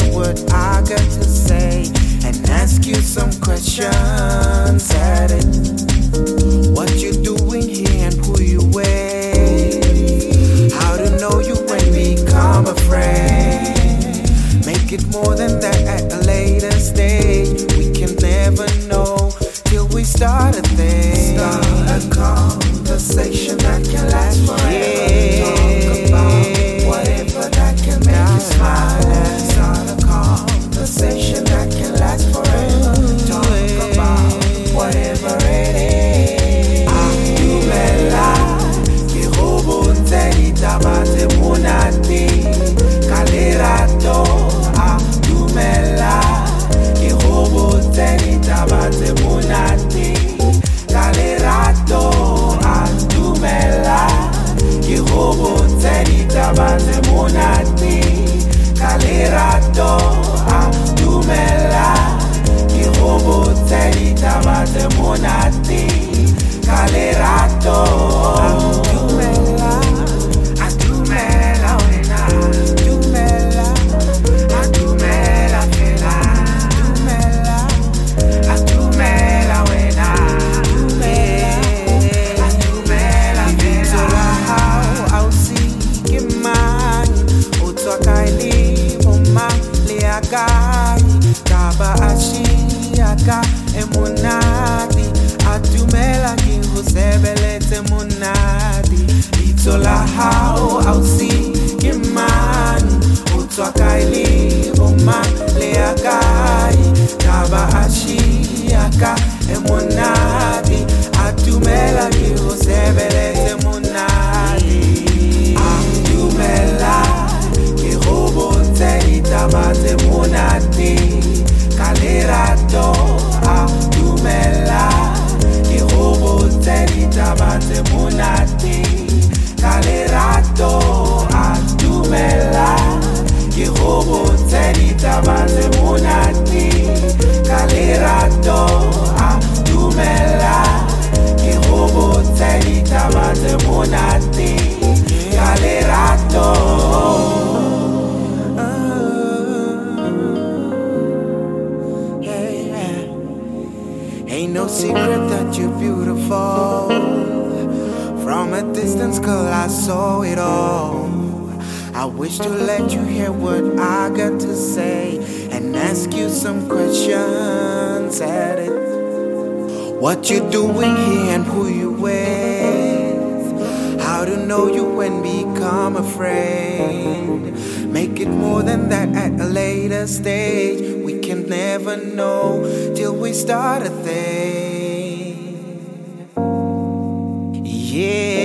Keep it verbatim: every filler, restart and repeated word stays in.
what I got to say and ask you some questions at it. What you doing here and who you with? How to know you when we become a friend. Make it more than that at a later stage. We can never know till we start a thing. Start a conversation that can last forever. Yeah. Talk about whatever that can make you smile. Start a conversation that can last forever. Talk about whatever it is. Atumela ke robonze ditabate monati kalerato. Atumela ke robonze ditabate monati kalerato. Atumela ke robonze ditabate monati kalerato. Atumela ke robonze ditabate monati kalerato. Atumela, atumela wena, atumela, atumela fela, atumela, atumela wena, atumela, atumela fela. How I'll see man, utwakaili oma leagai, kaba ashiaka emunadi, atumela kihusebelete munadi. Itola how I'll see man, utwakaili oma leagai, kaba ashiaka emunadi, atumela kihusebelete munadi. Atumela ke robonze ditabate monati kalerato. Atumela ke robonze ditabate monati kalerato. Atumela ke robonze ditabate monati kalerato. Atumela ke robonze ditabate monati kalerato. Ain't no secret that you're beautiful. From a distance, girl, I saw it all. I wish to let you hear what I got to say and ask you some questions at it. What you doing here and who you with? How to know you when become a friend. Make it more than that at a later stage. We can never know till we start a thing. Yeah.